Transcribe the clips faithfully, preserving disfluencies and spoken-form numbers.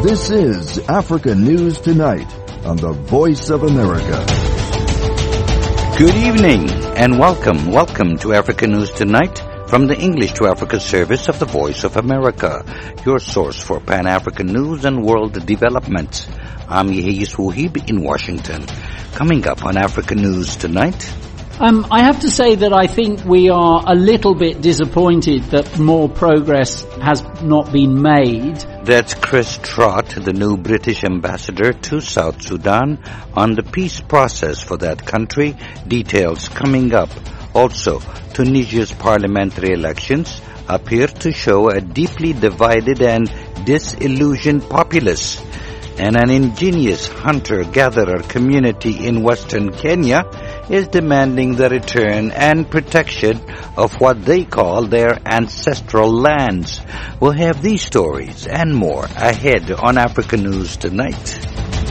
This is Africa News Tonight on the Voice of America. Good evening and welcome. Welcome to Africa News Tonight from the English to Africa service of the Voice of America, your source for Pan-African news and world developments. I'm Yehis Wuhib in Washington. Coming up on Africa News Tonight. Um, I have to say that I think we are a little bit disappointed that more progress has not been made. That's Chris Trott, the new British ambassador to South Sudan, on the peace process for that country. Details coming up. Also, Tunisia's parliamentary elections appear to show a deeply divided and disillusioned populace. And an ingenious hunter-gatherer community in western Kenya is demanding the return and protection of what they call their ancestral lands. We'll have these stories and more ahead on Africa News Tonight.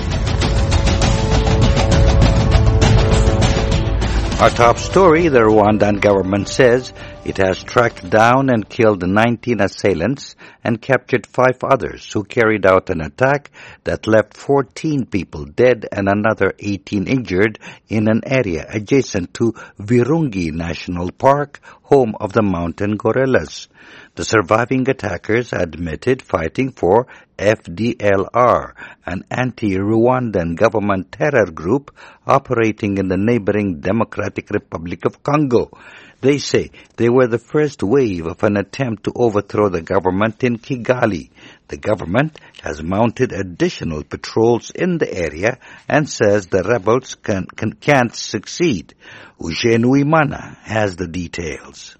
Our top story, the Rwandan government says it has tracked down and killed nineteen assailants and captured five others who carried out an attack that left fourteen people dead and another eighteen injured in an area adjacent to Virungi National Park, home of the mountain gorillas. The surviving attackers admitted fighting for F D L R, an anti-Rwandan government terror group operating in the neighboring Democratic Republic of Congo. They say they were the first wave of an attempt to overthrow the government in Kigali. The government has mounted additional patrols in the area and says the rebels can, can, can't succeed. Eugene Uimana has the details.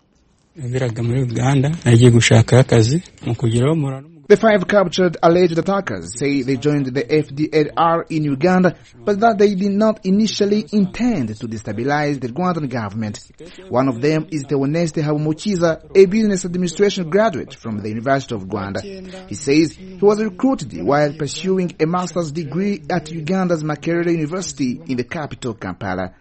The five captured alleged attackers say they joined the F D L R in Uganda, but that they did not initially intend to destabilize the Rwandan government. One of them is Theoneste Habumukiza, a business administration graduate from the University of Rwanda. He says he was recruited while pursuing a master's degree at Uganda's Makerere University in the capital, Kampala.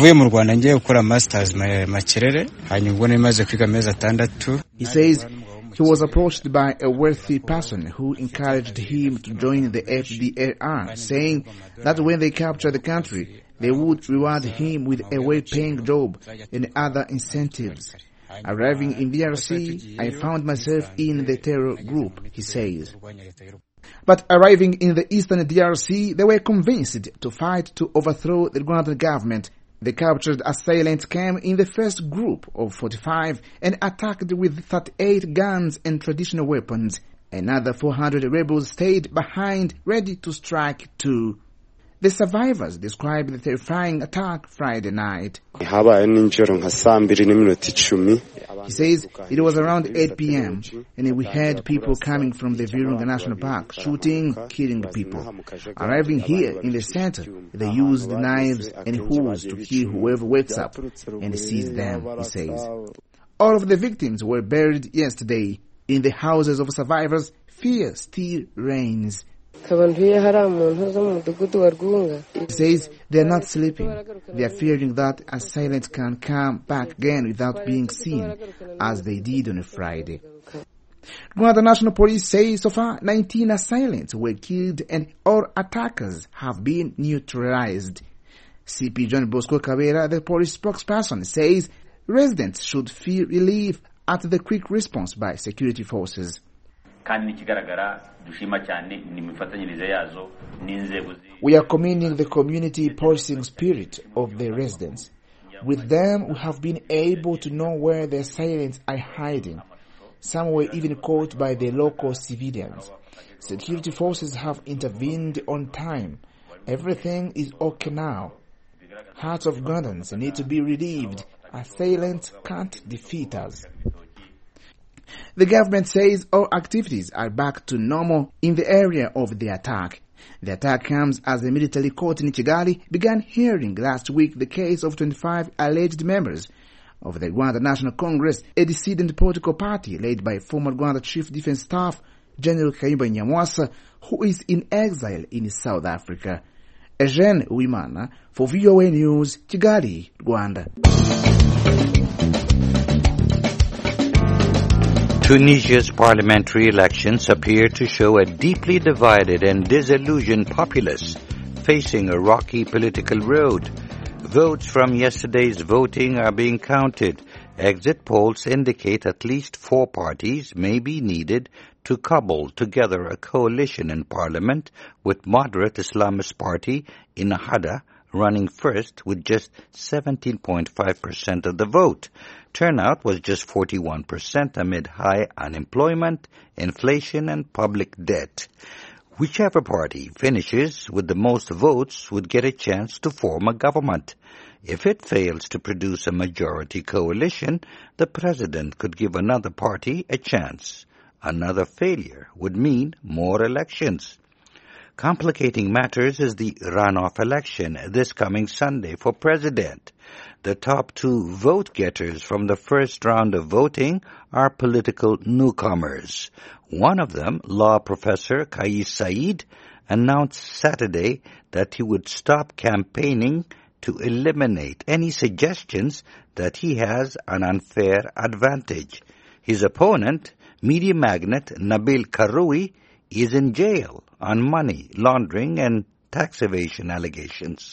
He says he was approached by a wealthy person who encouraged him to join the F D L R, saying that when they capture the country, they would reward him with a well-paying job and other incentives. Arriving in D R C, I found myself in the terror group, he says. But arriving in the eastern D R C, they were convinced to fight to overthrow the Rwandan government. The captured assailants came in the first group of forty-five and attacked with thirty-eight guns and traditional weapons. Another four hundred rebels stayed behind, ready to strike too. The survivors described the terrifying attack Friday night. He says it was around eight p.m. and we had people coming from the Virunga National Park, shooting, killing people. Arriving here in the center, they used knives and hoods to kill whoever wakes up and sees them, he says. All of the victims were buried yesterday. In the houses of survivors, fear still reigns. He says they are not sleeping. They are fearing that assailants can come back again without being seen, as they did on a Friday. Rwanda National Police says so far nineteen assailants were killed and all attackers have been neutralized. C P John Bosco Kabera, the police spokesperson, says residents should feel relief at the quick response by security forces. We are commending the community policing spirit of the residents. With them, we have been able to know where the assailants are hiding. Some were even caught by the local civilians. Security forces have intervened on time. Everything is okay now. Hearts of Rwandans need to be relieved. Assailants can't defeat us. The government says all activities are back to normal in the area of the attack. The attack comes as the military court in Kigali began hearing last week the case of twenty-five alleged members of the Rwanda National Congress, a dissident political party led by former Rwanda Chief Defense Staff General Kayumba Nyamwasa, who is in exile in South Africa. Eugene Uimana for V O A News, Kigali, Rwanda. Tunisia's parliamentary elections appear to show a deeply divided and disillusioned populace facing a rocky political road. Votes from yesterday's voting are being counted. Exit polls indicate at least four parties may be needed to cobble together a coalition in parliament, with moderate Islamist party Ennahda running first with just seventeen point five percent of the vote. Turnout was just forty-one percent amid high unemployment, inflation, and public debt. Whichever party finishes with the most votes would get a chance to form a government. If it fails to produce a majority coalition, the president could give another party a chance. Another failure would mean more elections. Complicating matters is the runoff election this coming Sunday for president. The top two vote-getters from the first round of voting are political newcomers. One of them, law professor Kais Saied, announced Saturday that he would stop campaigning to eliminate any suggestions that he has an unfair advantage. His opponent, media magnate Nabil Karoui, is in jail on money laundering and tax evasion allegations.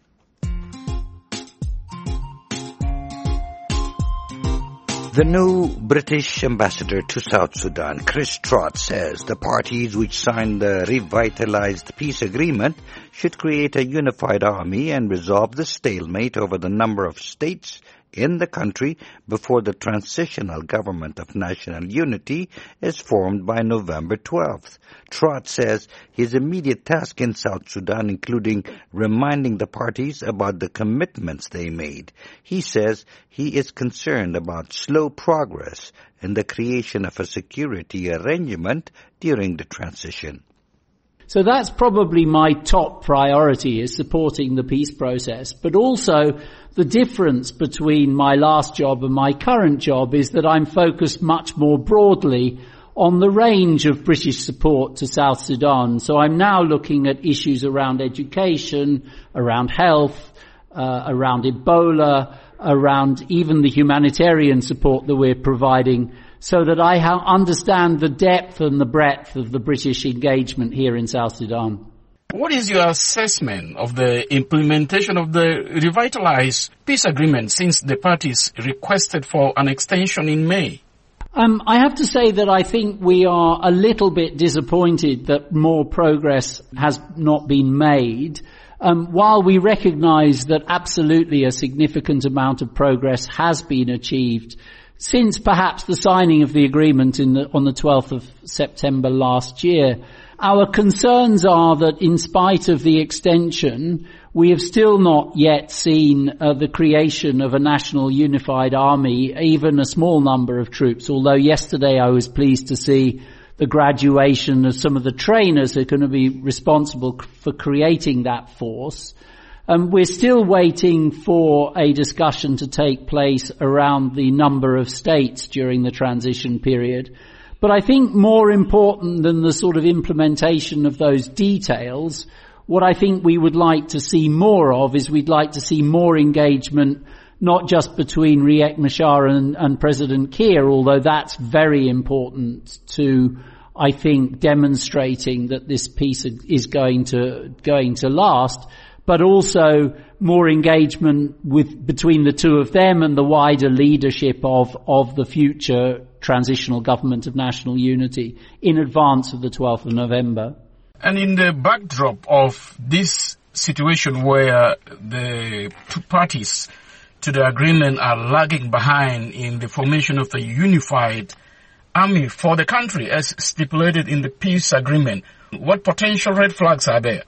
The new British ambassador to South Sudan, Chris Trott, says the parties which signed the revitalized peace agreement should create a unified army and resolve the stalemate over the number of states in the country before the transitional government of national unity is formed by November twelfth. Trott says his immediate task in South Sudan including reminding the parties about the commitments they made. He says he is concerned about slow progress in the creation of a security arrangement during the transition. So that's probably my top priority, is supporting the peace process. But also the difference between my last job and my current job is that I'm focused much more broadly on the range of British support to South Sudan. So I'm now looking at issues around education, around health, uh, around Ebola, around even the humanitarian support that we're providing, so that I ha- understand the depth and the breadth of the British engagement here in South Sudan. What is your assessment of the implementation of the revitalized peace agreement since the parties requested for an extension in May? Um, I have to say that I think we are a little bit disappointed that more progress has not been made. Um, while we recognise that absolutely a significant amount of progress has been achieved since perhaps the signing of the agreement in the, on the twelfth of September last year, our concerns are that in spite of the extension, we have still not yet seen uh, the creation of a national unified army, even a small number of troops, although yesterday I was pleased to see the graduation of some of the trainers who are going to be responsible for creating that force. Um, we're still waiting for a discussion to take place around the number of states during the transition period. But I think more important than the sort of implementation of those details, what I think we would like to see more of is we'd like to see more engagement, not just between Riek Machar and, and President Kiir, although that's very important to, I think, demonstrating that this peace is going to, going to last, but also more engagement with, between the two of them and the wider leadership of, of the future transitional government of national unity in advance of the twelfth of November. And in the backdrop of this situation where the two parties to the agreement are lagging behind in the formation of a unified army for the country as stipulated in the peace agreement, what potential red flags are there?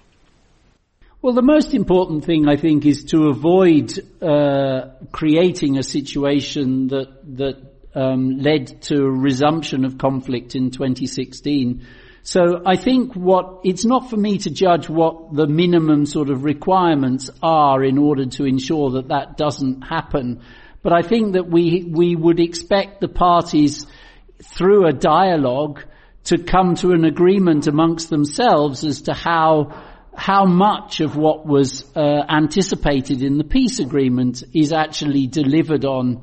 Well, the most important thing, I think, is to avoid uh, creating a situation that that um, led to a resumption of conflict in twenty sixteen. So I think what it's not for me to judge what the minimum sort of requirements are in order to ensure that that doesn't happen. But I think that we we would expect the parties, through a dialogue, to come to an agreement amongst themselves as to how how much of what was uh, anticipated in the peace agreement is actually delivered on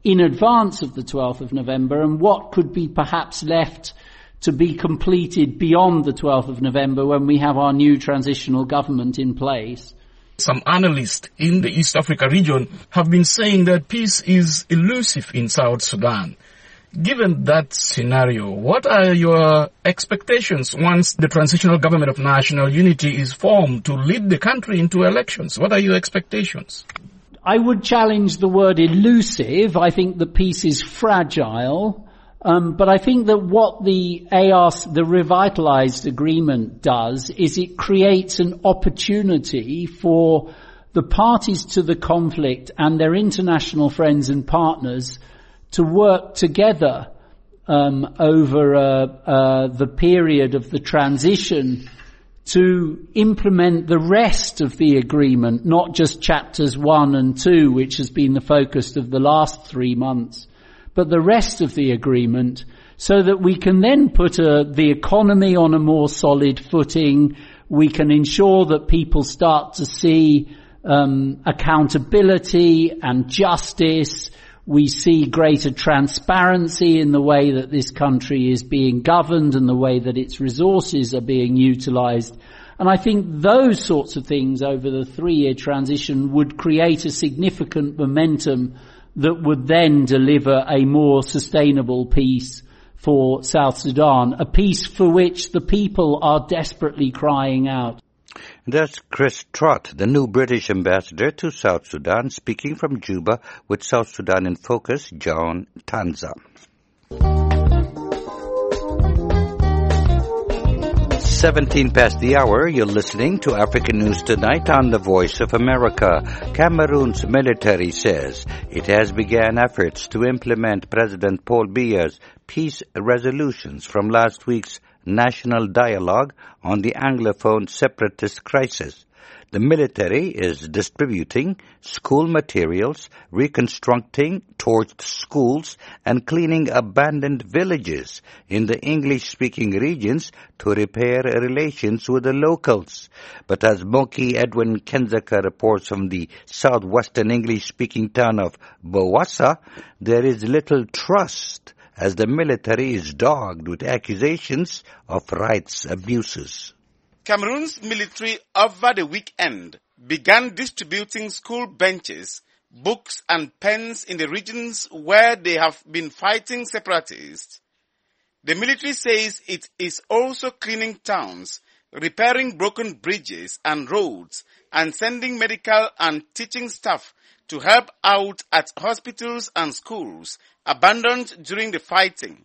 in advance of the twelfth of November, and what could be perhaps left to be completed beyond the twelfth of November when we have our new transitional government in place. Some analysts in the East Africa region have been saying that peace is elusive in South Sudan. Given that scenario, what are your expectations once the Transitional Government of National Unity is formed to lead the country into elections? What are your expectations? I would challenge the word elusive. I think the peace is fragile. Um, but I think that what the A R C, the revitalized agreement does is it creates an opportunity for the parties to the conflict and their international friends and partners to work together um, over uh, uh, the period of the transition to implement the rest of the agreement, not just chapters one and two, which has been the focus of the last three months, but the rest of the agreement, so that we can then put uh, the economy on a more solid footing. We can ensure that people start to see um, accountability and justice. We see greater transparency in the way that this country is being governed and the way that its resources are being utilized. And I think those sorts of things over the three-year transition would create a significant momentum that would then deliver a more sustainable peace for South Sudan, a peace for which the people are desperately crying out. That's Chris Trott, the new British ambassador to South Sudan, speaking from Juba with South Sudan in Focus, John Tanza. seventeen past the hour, you're listening to African News Tonight on the Voice of America. Cameroon's military says it has begun efforts to implement President Paul Biya's peace resolutions from last week's national dialogue on the Anglophone separatist crisis. The military is distributing school materials, reconstructing torched schools, and cleaning abandoned villages in the English-speaking regions to repair relations with the locals. But as Moki Edwin Kenzaka reports from the southwestern English-speaking town of Bawassa, there is little trust as the military is dogged with accusations of rights abuses. Cameroon's military over the weekend began distributing school benches, books and pens in the regions where they have been fighting separatists. The military says it is also cleaning towns, repairing broken bridges and roads, and sending medical and teaching staff to help out at hospitals and schools abandoned during the fighting.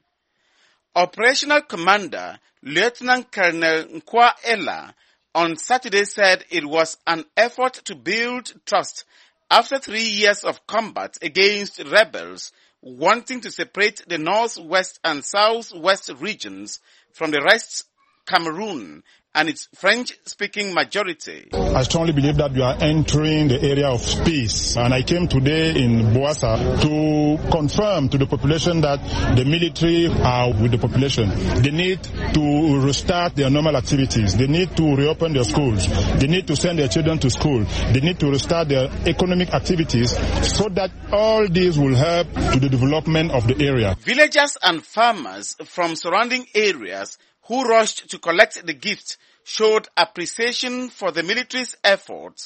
Operational Commander Lieutenant Colonel Nkwa Ella on Saturday said it was an effort to build trust after three years of combat against rebels wanting to separate the northwest and southwest regions from the rest Cameroon and its French-speaking majority. I strongly believe that we are entering the area of peace, and I came today in Bawassa to confirm to the population that the military are with the population. They need to restart their normal activities. They need to reopen their schools. They need to send their children to school. They need to restart their economic activities so that all these will help to the development of the area. Villagers and farmers from surrounding areas who rushed to collect the gift showed appreciation for the military's efforts.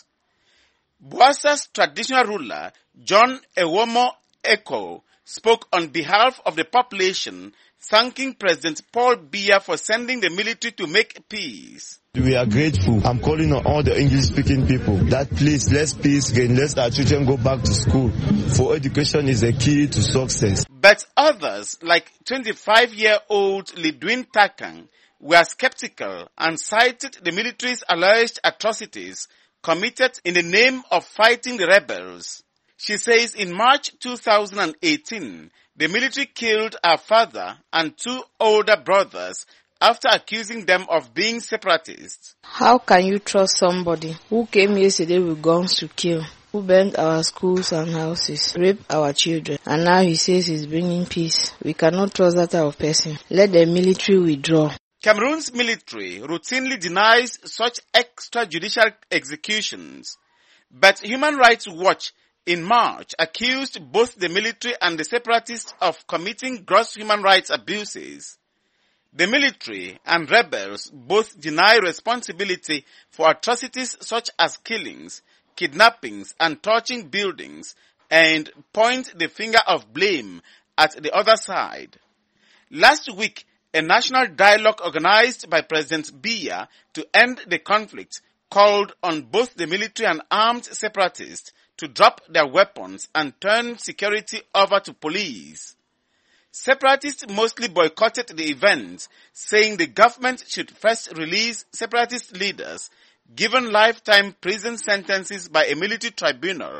Bawassa's traditional ruler, John Ewomo Eko, spoke on behalf of the population, thanking President Paul Biya for sending the military to make peace. We are grateful. I'm calling on all the English-speaking people that please, let's peace again. Let's our children go back to school. For education is the key to success. But others, like twenty-five-year-old Lidwin Takang, were skeptical and cited the military's alleged atrocities committed in the name of fighting the rebels. She says in March two thousand eighteen, the military killed her father and two older brothers after accusing them of being separatists. How can you trust somebody who came yesterday with guns to kill, who burned our schools and houses, raped our children, and now he says he's bringing peace? We cannot trust that type of person. Let the military withdraw. Cameroon's military routinely denies such extrajudicial executions, but Human Rights Watch in March accused both the military and the separatists of committing gross human rights abuses. The military and rebels both deny responsibility for atrocities such as killings, kidnappings, and torching buildings, and point the finger of blame at the other side. Last week, a national dialogue organized by President Biya to end the conflict called on both the military and armed separatists to drop their weapons and turn security over to police. Separatists mostly boycotted the event, saying the government should first release separatist leaders given lifetime prison sentences by a military tribunal.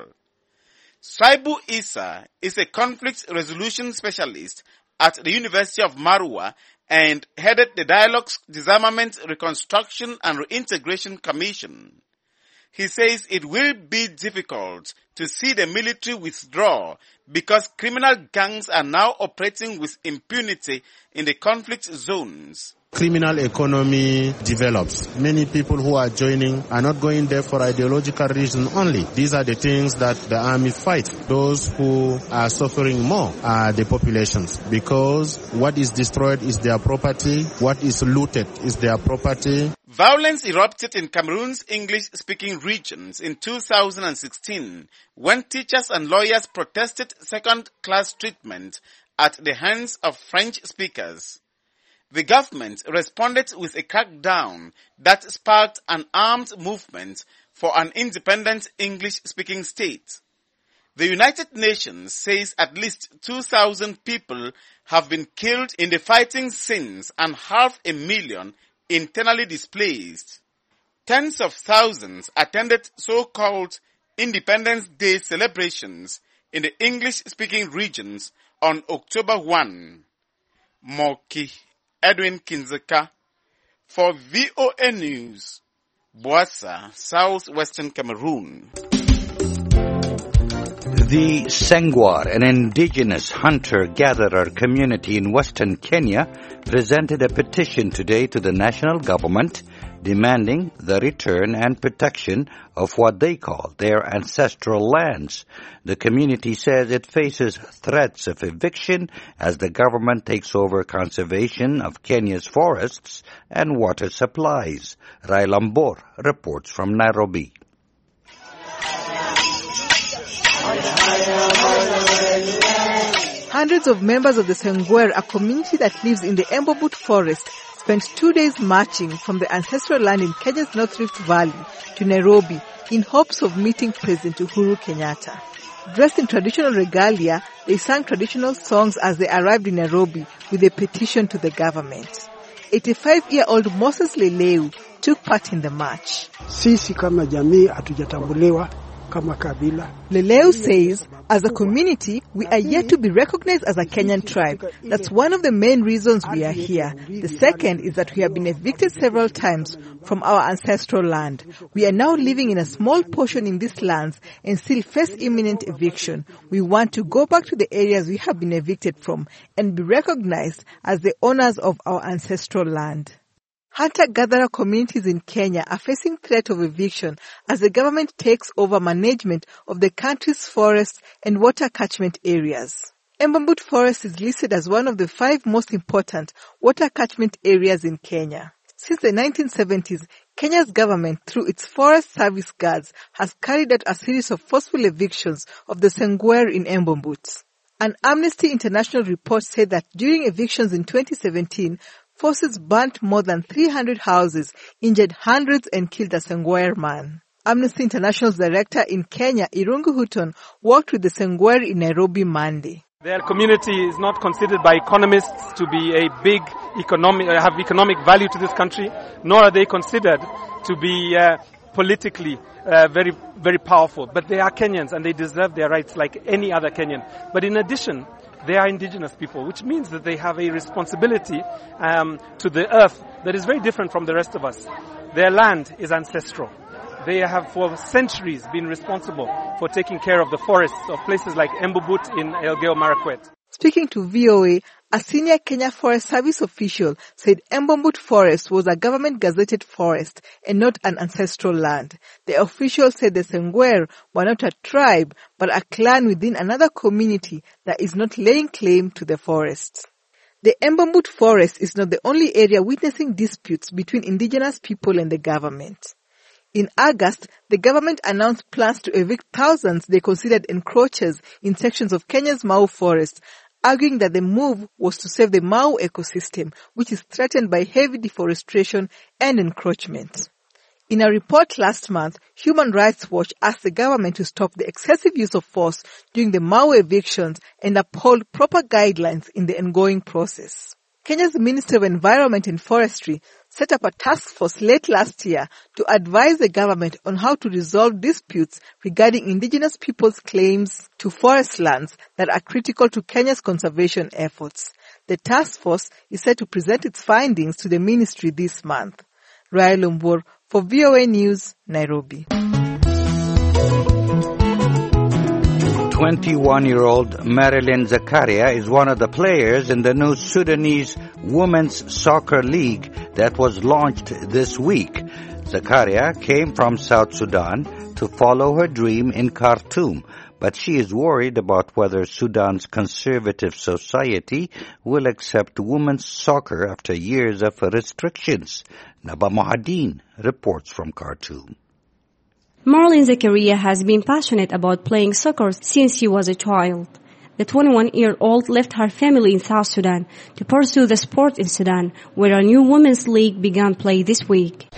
Saibu Issa is a conflict resolution specialist at the University of Marwa and headed the Dialogue's Disarmament, Reconstruction and Reintegration Commission. He says it will be difficult to see the military withdraw because criminal gangs are now operating with impunity in the conflict zones. Criminal economy develops. Many people who are joining are not going there for ideological reasons only. These are the things that the army fight. Those who are suffering more are the populations, because what is destroyed is their property, what is looted is their property. Violence erupted in Cameroon's English-speaking regions in two thousand sixteen when teachers and lawyers protested second-class treatment at the hands of French speakers. The government responded with a crackdown that sparked an armed movement for an independent English-speaking state. The United Nations says at least two thousand people have been killed in the fighting since and half a million internally displaced. Tens of thousands attended so-called Independence Day celebrations in the English-speaking regions on October first. Moki Edwin Kinzeka for V O A News, Boassa, Southwestern Cameroon. The Sengwer, an indigenous hunter-gatherer community in western Kenya, presented a petition today to the national government demanding the return and protection of what they call their ancestral lands. The community says it faces threats of eviction as the government takes over conservation of Kenya's forests and water supplies. Rai Lambor reports from Nairobi. Hundreds of members of the Sengwer, a community that lives in the Embobut forest, spent two days marching from the ancestral land in Kenya's North Rift Valley to Nairobi in hopes of meeting President Uhuru Kenyatta. Dressed in traditional regalia, they sang traditional songs as they arrived in Nairobi with a petition to the government. eighty-five-year-old Moses Leleu took part in the march. Sisi kama jamii hatujatambuliwa kama kabila. Leleu says, as a community, we are yet to be recognized as a Kenyan tribe. That's one of the main reasons we are here. The second is that we have been evicted several times from our ancestral land. We are now living in a small portion in these lands and still face imminent eviction. We want to go back to the areas we have been evicted from and be recognized as the owners of our ancestral land. Hunter-gatherer communities in Kenya are facing threat of eviction as the government takes over management of the country's forests and water catchment areas. Embobut Forest is listed as one of the five most important water catchment areas in Kenya. Since the nineteen seventies, Kenya's government, through its Forest Service Guards, has carried out a series of forceful evictions of the Sengwer in Embobut. An Amnesty International report said that during evictions in twenty seventeen, forces burnt more than three hundred houses, injured hundreds and killed a Sengwer man. Amnesty International's director in Kenya, Irungu Hutton, worked with the Sengwer in Nairobi Monday. Their community is not considered by economists to be a big economic, uh, have economic value to this country, nor are they considered to be uh, politically uh, very, very powerful. But they are Kenyans and they deserve their rights like any other Kenyan. But in addition, they are indigenous people, which means that they have a responsibility um, to the earth that is very different from the rest of us. Their land is ancestral. They have for centuries been responsible for taking care of the forests of places like Embobut in Elgeyo Marakwet. Speaking to V O A, A senior Kenya Forest Service official said Embobut Forest was a government gazetted forest and not an ancestral land. The official said the Sengwer were not a tribe, but a clan within another community that is not laying claim to the forest. The Embobut Forest is not the only area witnessing disputes between indigenous people and the government. In August, the government announced plans to evict thousands they considered encroachers in sections of Kenya's Mau forest, arguing that the move was to save the Mau ecosystem, which is threatened by heavy deforestation and encroachment. In a report last month, Human Rights Watch asked the government to stop the excessive use of force during the Mau evictions and uphold proper guidelines in the ongoing process. Kenya's Ministry of Environment and Forestry set up a task force late last year to advise the government on how to resolve disputes regarding indigenous people's claims to forest lands that are critical to Kenya's conservation efforts. The task force is set to present its findings to the ministry this month. Rai Lumbur for V O A News, Nairobi. twenty-one-year-old Marilyn Zakaria is one of the players in the new Sudanese Women's Soccer League that was launched this week. Zakaria came from South Sudan to follow her dream in Khartoum, but she is worried about whether Sudan's conservative society will accept women's soccer after years of restrictions. Naba Mohadin reports from Khartoum. Marilyn Zakaria has been passionate about playing soccer since she was a child. The twenty-one-year-old left her family in South Sudan to pursue the sport in Sudan, where a new women's league began play this week.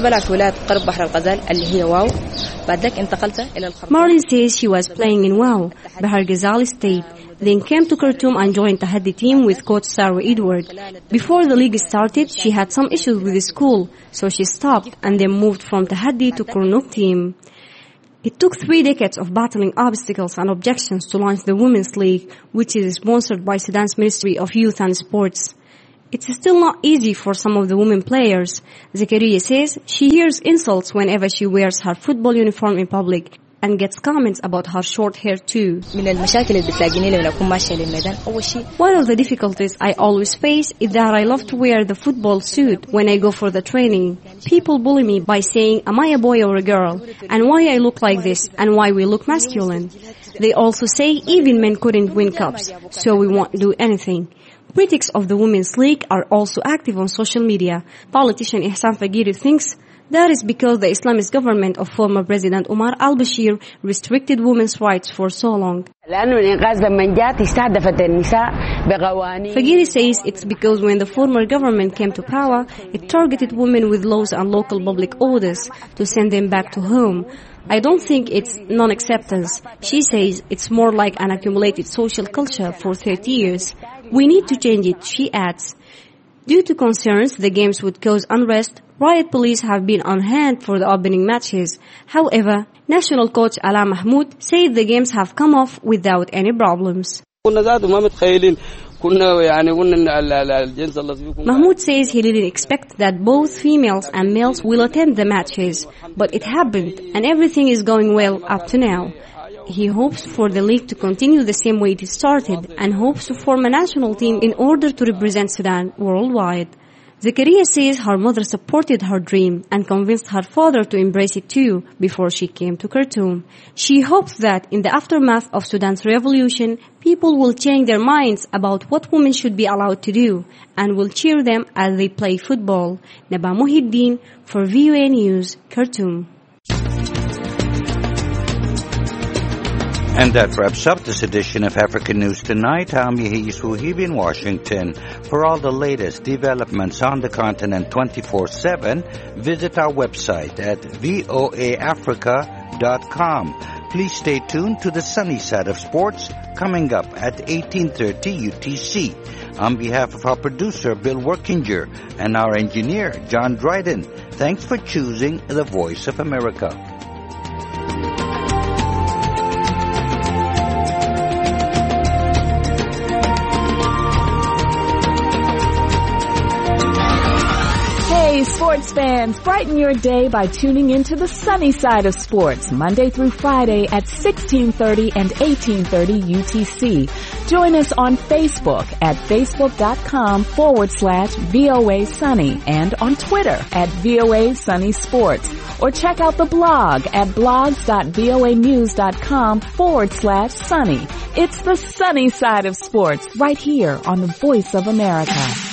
Marilyn says she was playing in Wau, Bahar Ghazal State, then came to Khartoum and joined the Tahaddi team with coach Sarah Edward. Before the league started, she had some issues with the school, so she stopped and then moved from Tahaddi to Kurnook team. It took three decades of battling obstacles and objections to launch the Women's League, which is sponsored by Sudan's Ministry of Youth and Sports. It's still not easy for some of the women players. Zakaria says she hears insults whenever she wears her football uniform in public and gets comments about her short hair too. One of the difficulties I always face is that I love to wear the football suit when I go for the training. People bully me by saying, am I a boy or a girl? And why I look like this? And why we look masculine? They also say even men couldn't win cups, so we won't do anything. Critics of the Women's League are also active on social media. Politician Ihsan Fagiri thinks that is because the Islamist government of former President Omar al-Bashir restricted women's rights for so long. Fagiri says it's because when the former government came to power, it targeted women with laws and local public orders to send them back to home. I don't think it's non-acceptance. She says it's more like an accumulated social culture for thirty years. We need to change it, she adds. Due to concerns the games would cause unrest, riot police have been on hand for the opening matches. However, national coach Ala Mahmoud said the games have come off without any problems. Mahmoud says he didn't expect that both females and males will attend the matches, but it happened and everything is going well up to now. He hopes for the league to continue the same way it started and hopes to form a national team in order to represent Sudan worldwide. Zakaria says her mother supported her dream and convinced her father to embrace it too before she came to Khartoum. She hopes that in the aftermath of Sudan's revolution, people will change their minds about what women should be allowed to do and will cheer them as they play football. Naba Muhiddin for V O A News, Khartoum. And that wraps up this edition of African News Tonight. I'm Yahi Suhaib in Washington. For all the latest developments on the continent twenty-four seven, visit our website at voa africa dot com. Please stay tuned to the sunny side of sports coming up at eighteen thirty U T C. On behalf of our producer, Bill Workinger, and our engineer, John Dryden, thanks for choosing the Voice of America. Hey, sports fans, brighten your day by tuning into the sunny side of sports, Monday through Friday at sixteen thirty and eighteen thirty U T C. Join us on Facebook at facebook.com forward slash VOA Sunny and on Twitter at VOA Sunny Sports. Or check out the blog at blogs.voanews.com forward slash sunny. It's the sunny side of sports right here on the Voice of America.